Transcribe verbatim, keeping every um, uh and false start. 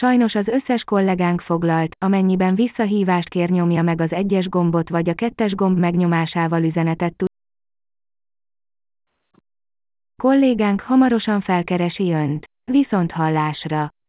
Sajnos az összes kollégánk foglalt, amennyiben visszahívást kér, nyomja meg az egyes gombot vagy a kettes gomb megnyomásával üzenetet tud. Kollégánk hamarosan felkeresi Önt. Viszonthallásra!